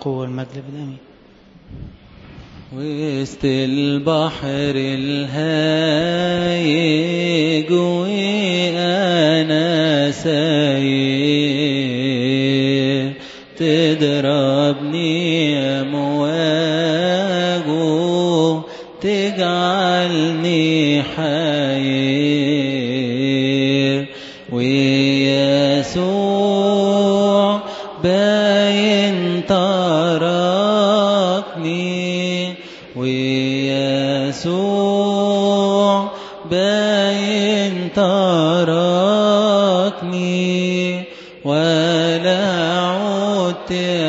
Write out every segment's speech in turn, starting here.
والقوة والمجد بالآمين. وسط البحر الهايج وأنا ساير تضربني أمواجه تجعلني حير، ويسوع باين تركني، ويسوع باين تركني، ولا عدت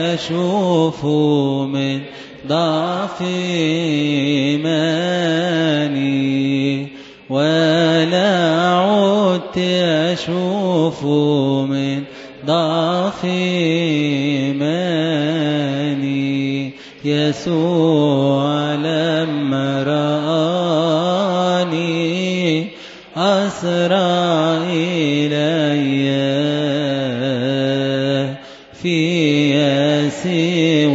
أشوفه من ضعف إيماني، ولا عدت أشوفه من ضعف إيماني. يسوع لما رآني أسرع إلي في يأسي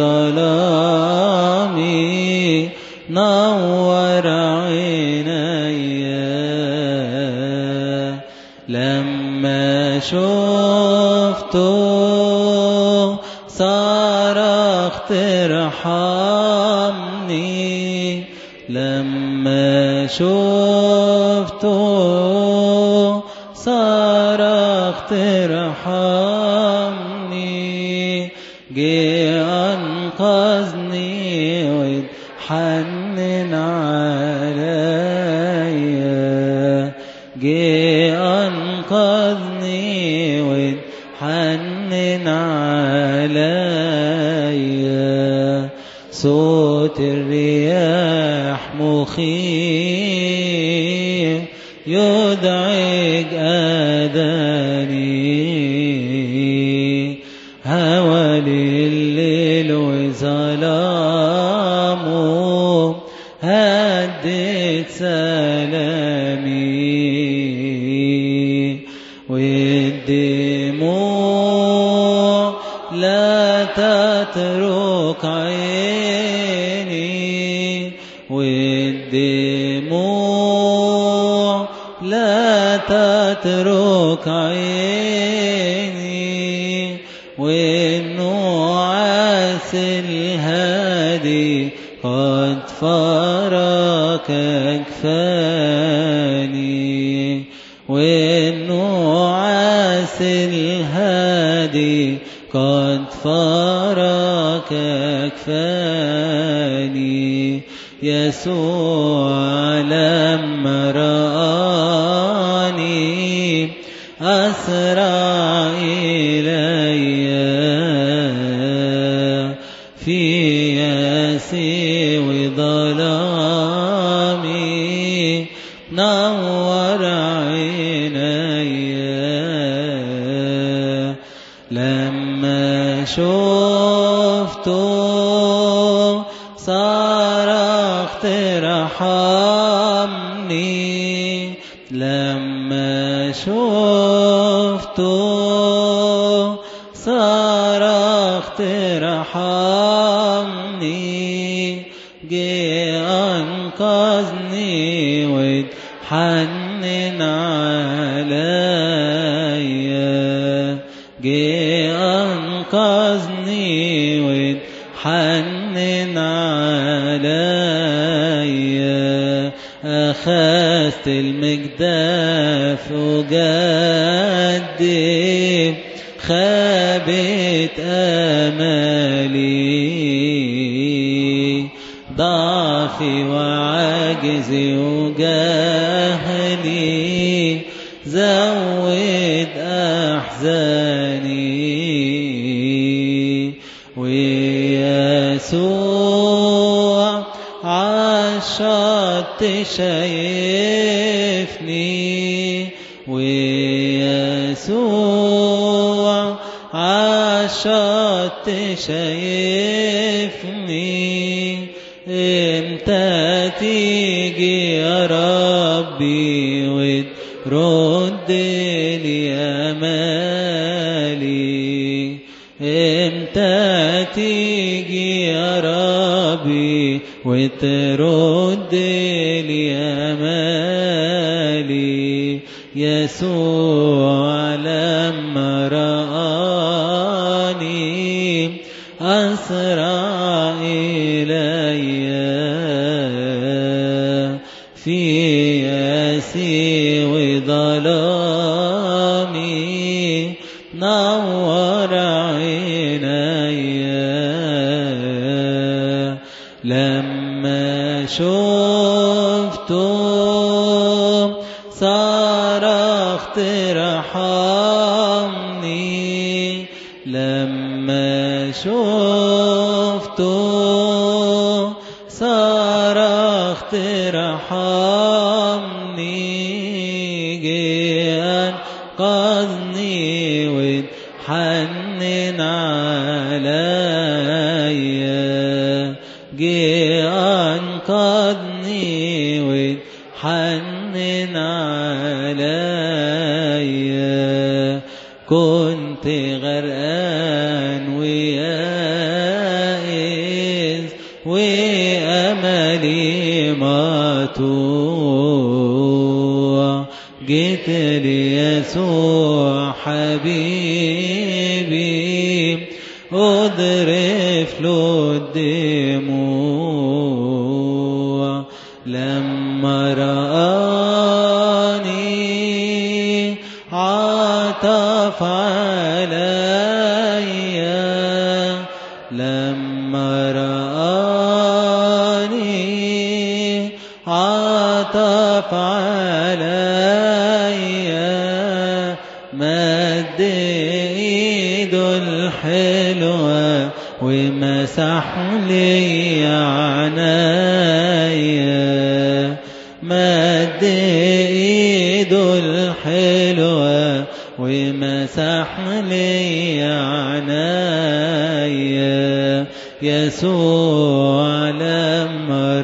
وظلامي نور عيني، لما شفته صرخت ارحمني، لما شفته صرخت ارحمني، جه أنقذني واتحنن عليا، جه أنقذني واتحنن عليا. صوت الرياح مخيف يدعج أذاني، هوالي الليل وظلامه هدت سلامي، والدموع لا تترك عيني، والدموع لا تترك عيني، والنعاس الهادي قد فارق أكفاني، والنعاس الهادي قد فارق أكفاني. يسوع لما رآني أسرع إلي في يأسي وظلامي نور عيني، لما شفته صرخت ارحمني، لما شفته صرخت ارحمني، جه أنقذني واتحنن عليا، جه أنقذني واتحنن عليا. أخذت المجداف وجدي خابت آمالي، ضعفي وعجزي وجهلي زود أحزاني، ويسوع عالشط شايفني، ويسوع عالشط شايفني، امتى تيجي يا ربي وترد لي امالي، امتى تيجي وترد لي أمالي. يسوع لما رآني أسرع إلي في يأسي وظلامي، نور عيني لما شفته صرخت ارحمني. لما شفته صرخت ارحمني. جه أنقذني واتحنن عليا. جه أنقذني واتحنن عليا. كنت غرقان ويائس وأملي مقطوع، جيت ليسوع حبيبي أضرف له الدموع. لما رآني عطف عليا. لما رآني عطف عليا. مد ايده الحلوة ومسح لي عنايا. مد ايده الحلوة ومسح لي عنايا. يسوع لما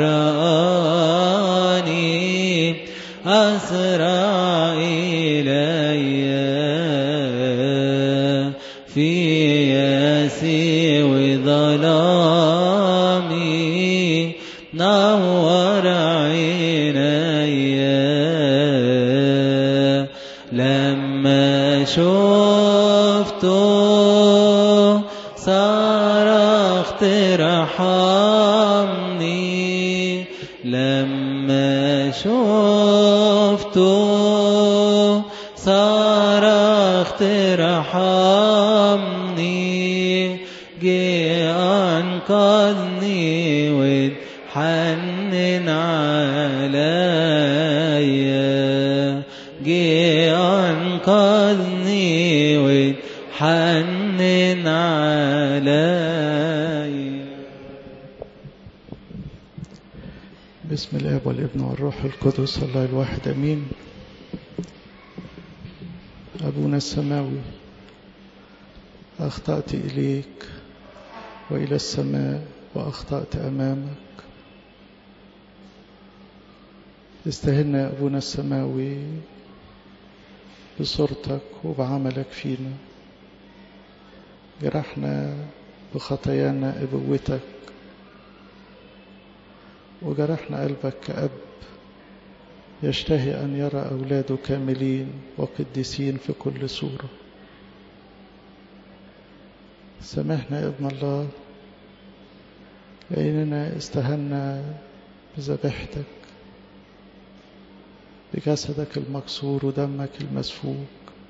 رآني أسرع إلي في يأسي وظلامي، نور عيني لما شفته صرخت ارحمني. لما شفته صرخت ارحمني. جه أنقذني واتحنن عليا. جه أنقذني واتحنن عليا. بسم الآب والابن والروح القدس الله الواحد أمين. أبونا السماوي، أخطأت إليك وإلى السماء وأخطأت أمامك. استهلنا يا أبونا السماوي بصورتك وبعملك فينا. جرحنا بخطايانا أبوتك، وجرحنا قلبك كأب يشتهي أن يرى أولاده كاملين وقديسين في كل صورة. سامحنا يا ابن الله لأننا استهنا بذبيحتك، بجسدك المكسور ودمك المسفوك.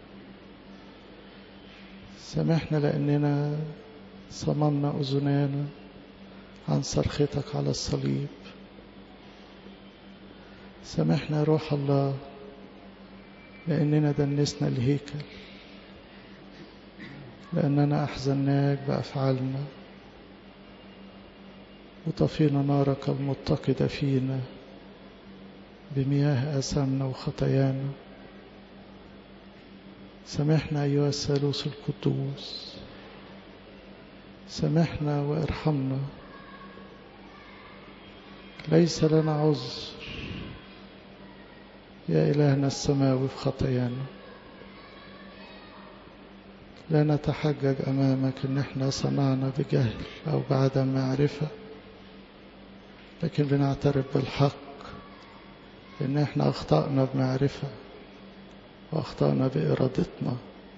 سامحنا لأننا صممنا أذنانا عن صرختك على الصليب. سامحنا يا روح الله لأننا دنسنا الهيكل، لأننا أحزناك بأفعالنا وطفينا نارك المتقدة فينا بمياه آثامنا وخطايانا. سامحنا أيها الثالوث القدوس، سامحنا وارحمنا. ليس لنا عذر يا إلهنا السماوي في خطايانا. لا نتحجج أمامك إن احنا صنعنا بجهل أو بعدم معرفة، لكن بنعترف بالحق إن إحنا أخطأنا بمعرفة وأخطأنا بإرادتنا،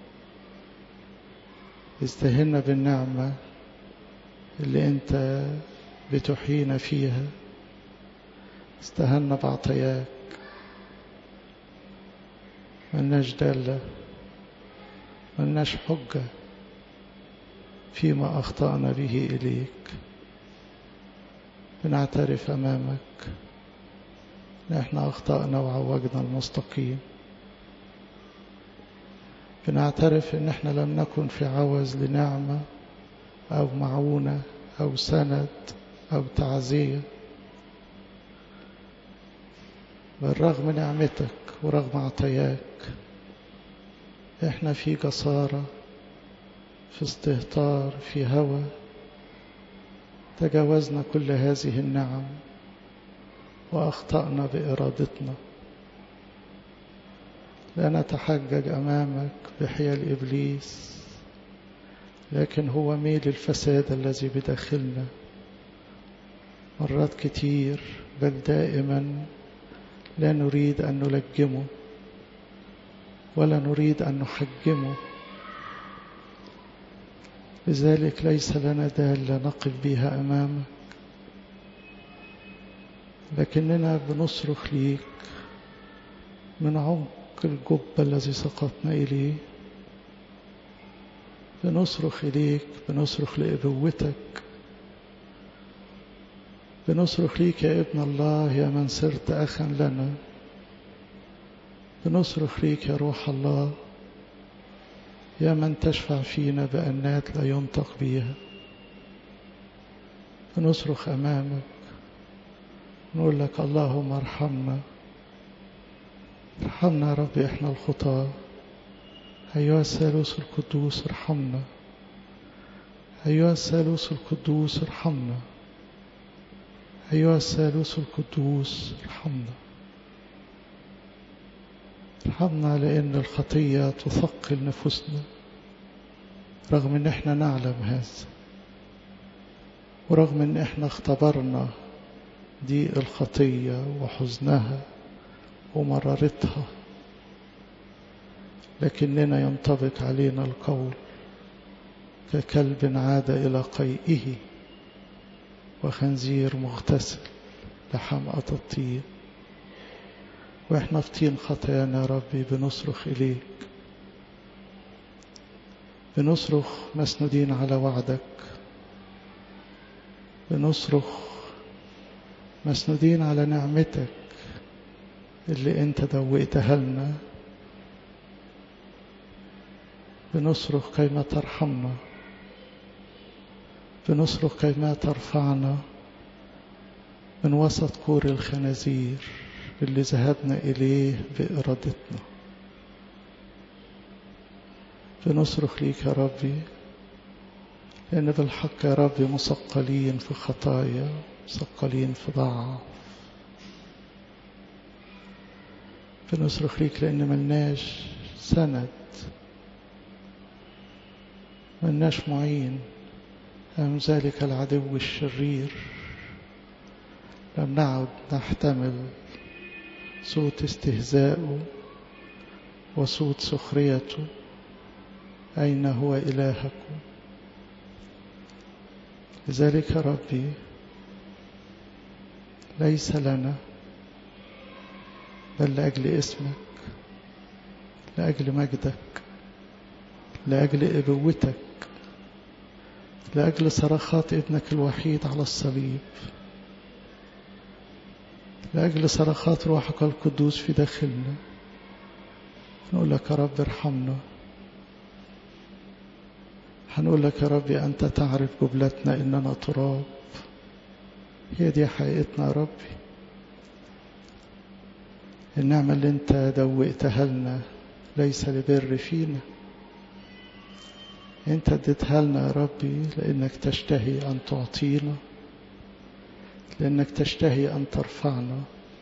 استهنا بالنعمة اللي أنت بتحيينا فيها، استهنا بعطياك، ملناش دالة، ملناش حجة فيما أخطأنا به إليك. بنعترف أمامك إن إحنا أخطأنا وعوجنا المستقيم. بنعترف إن إحنا لم نكن في عوز لنعمة أو معونة أو سند أو تعزية، بل رغم نعمتك ورغم عطياك إحنا في جسارة، في استهتار، في هوى، تجاوزنا كل هذه النعم وأخطأنا بإرادتنا. لا نتحجج أمامك بحيل إبليس، لكن هو ميل الفساد الذي بداخلنا مرات كتير، بل دائما لا نريد أن نلجمه ولا نريد أن نحجمه. لذلك ليس لنا دالة نقف بها أمامك، لكننا بنصرخ ليك من عمق الجب الذي سقطنا إليه. بنصرخ إليك، بنصرخ لأبوتك، بنصرخ ليك يا ابن الله، يا من صرت أخا لنا. بنصرخ ليك يا روح الله، يا من تشفع فينا بأنات لا ينطق بها. بنصرخ أمامك نقول لك اللهم ارحمنا، ارحمنا يا رب، احنا الخطاة. أيها الثالوث القدوس ارحمنا، أيها الثالوث القدوس ارحمنا، أيها الثالوث القدوس ارحمنا. ارحمنا لأن الخطية تثقل نفوسنا، رغم ان احنا نعلم هذا، ورغم ان احنا اختبرنا دي الخطية وحزنها ومرارتها، لكننا ينطبق علينا القول ككلب عاد إلى قيئه وخنزير مغتسل لحمأة الطين. وإحنا في طين خطايانا يا ربي بنصرخ إليك، بنصرخ مسنودين على وعدك، بنصرخ مسنودين على نعمتك اللي انت دوقتها لنا. بنصرخ كيما ترحمنا، بنصرخ كيما ترفعنا من وسط كور الخنازير اللي ذهبنا إليه بإرادتنا. بنصرخ ليك يا ربي، لأن بالحق يا ربي مثقلين في خطايا، مثقلين في ضعف. بنصرخ ليك لأن ملناش سند، ملناش معين أمام ذلك العدو الشرير. لم نعد نحتمل صوت استهزائه وصوت سخريته. أين هو إلهكم؟ لذلك يا ربي ليس لنا، بل لأجل اسمك، لأجل مجدك، لأجل أبوتك، لأجل صرخات ابنك الوحيد على الصليب، لأجل صرخات روحك القدوس في داخلنا، نقول لك يا رب ارحمنا. هنقول لك يا ربي أنت تعرف جبلتنا إننا تراب. هي دي حقيقتنا يا ربي. النعمة اللي انت دوقتها لنا ليس لبر فينا، انت اديتها لنا يا ربي لأنك تشتهي أن تعطينا، لأنك تشتهي أن ترفعنا.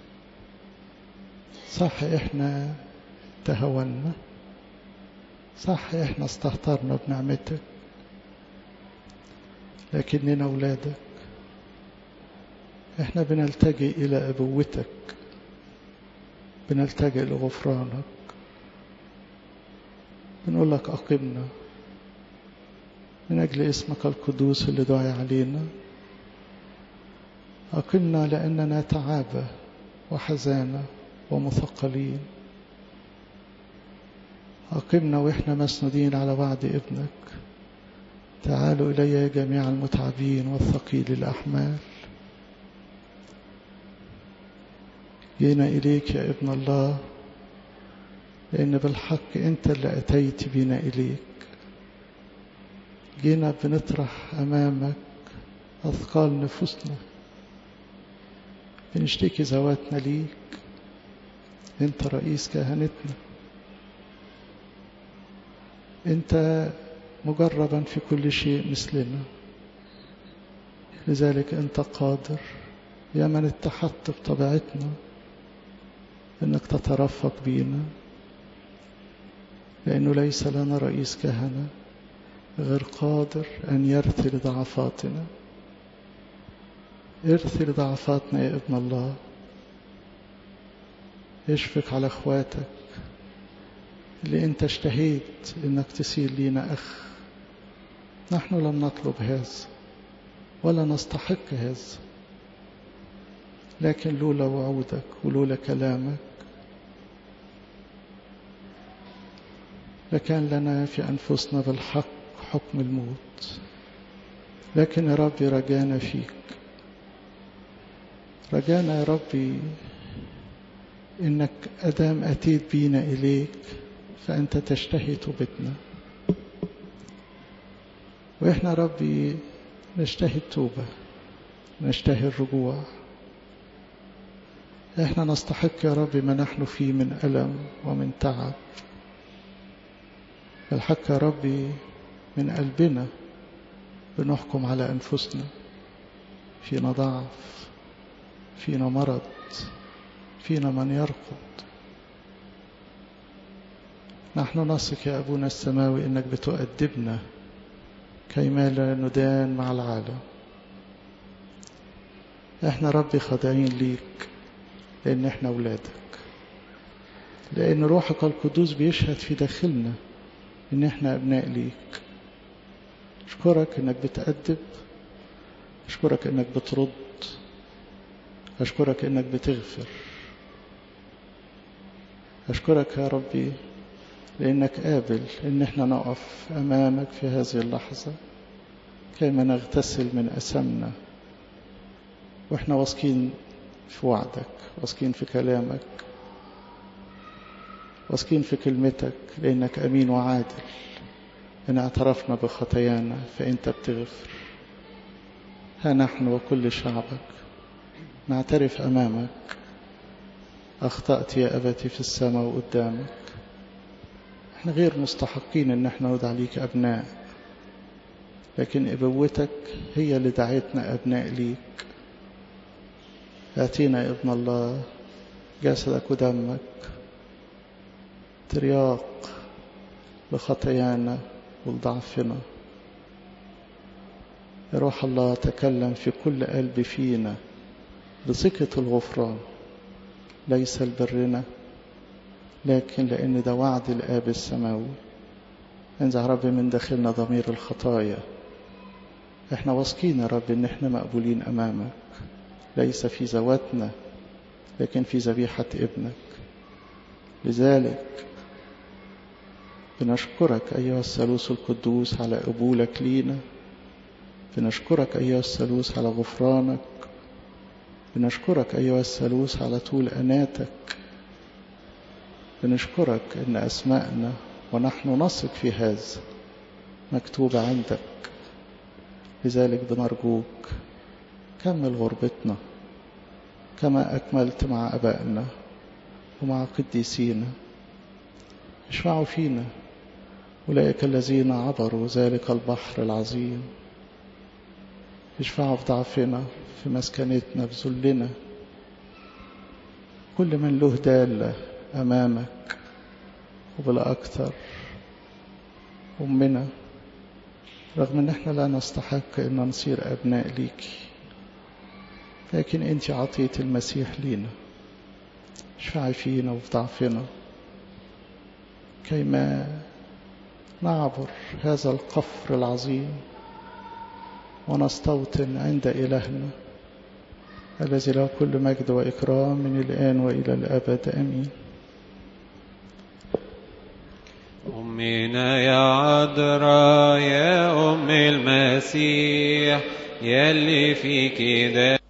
صح احنا تهونا، صح احنا استهترنا بنعمتك، لكننا أولادك، احنا بنلتجئ إلى أبوتك، بنلتجئ لغفرانك، بنقول لك أقمنا من أجل اسمك القدوس اللي دعي علينا. أقمنا لأننا تعابى وحزانة ومثقلين. أقمنا وإحنا مسنودين على وعد ابنك، تعالوا إلي جميع المتعبين والثقيل الأحمال. جينا إليك يا ابن الله لأن بالحق أنت اللي أتيت بنا إليك. جينا بنطرح أمامك أثقال نفوسنا، بنشتكي ذواتنا ليك. أنت رئيس كهنتنا، أنت مجربا في كل شيء مثلنا، لذلك أنت قادر يا من اتحدت بطبيعتنا أنك تترفق بينا، لأنه ليس لنا رئيس كهنة غير قادر أن يرثي لضعفاتنا. ارثي لضعفاتنا يا ابن الله، اشفق على اخواتك اللي انت اشتهيت انك تسير لينا اخ. نحن لم نطلب هذا ولا نستحق هذا، لكن لولا وعودك ولولا كلامك لكان لنا في أنفسنا بالحق حكم الموت. لكن يا ربي رجانا فيك، رجانا يا ربي إنك أدام أتيت بينا إليك فأنت تشتهي توبتنا، وإحنا ربي نشتهي التوبة، نشتهي الرجوع. إحنا نستحق يا ربي ما نحن فيه من ألم ومن تعب. الحق يا ربي من قلبنا بنحكم على أنفسنا، فينا ضعف، فينا مرض، فينا من يرقد. نحن نثق يا أبونا السماوي إنك بتؤدبنا كيما لا ندان مع العالم. احنا ربي خاضعين ليك لأن احنا أولادك، لأن روحك القدوس بيشهد في داخلنا إن احنا أبناء ليك. أشكرك إنك بتأدب، أشكرك إنك بترد، أشكرك إنك بتغفر. أشكرك يا ربي لأنك قابل إن احنا نقف أمامك في هذه اللحظة كيما نغتسل من أثامنا، وإحنا واثقين في وعدك، واثقين في كلامك، واثقين في كلمتك، لأنك أمين وعادل. إن اعترفنا بخطايانا فأنت بتغفر. ها نحن وكل شعبك نعترف أمامك، أخطأت يا أبتي في السماء وقدامك. احنا غير مستحقين إن احنا ندعى ليك أبناء، لكن أبوتك هي اللي دعيتنا أبناء ليك. آتينا يا ابن الله جسدك ودمك ترياق لخطايانا ولضعفنا. يا روح الله تكلم في كل قلب فينا بثقة الغفران، ليس لبرنا لكن لأن ده وعد الآب السماوي. انزع رب من داخلنا ضمير الخطايا. احنا واثقين يا رب ان احنا مقبولين امامك، ليس في ذواتنا لكن في ذبيحة ابنك. لذلك بنشكرك أيها الثالوث القدوس على قبولك لينا، بنشكرك أيها الثالوث على غفرانك، بنشكرك أيها الثالوث على طول أناتك، بنشكرك أن أسماءنا ونحن نثق في هذا مكتوبة عندك. لذلك بنرجوك كمل غربتنا كما أكملت مع أبائنا ومع قديسينا. اشفعوا فينا أولئك الذين عبروا ذلك البحر العظيم. اشفعوا في ضعفنا، في مسكنتنا، في ذلنا. كل من له دالة أمامك وبالأكثر أمنا، رغم أن احنا لا نستحق أن نصير أبناء ليك، لكن أنت عطية المسيح لينا، اشفعي فينا وفي ضعفنا كيما نعبر هذا القفر العظيم ونستوطن عند إلهنا الذي له كل مجد وإكرام من الآن وإلى الأبد آمين. أمنا يا عذراء يا أم المسيح يلي فيك ده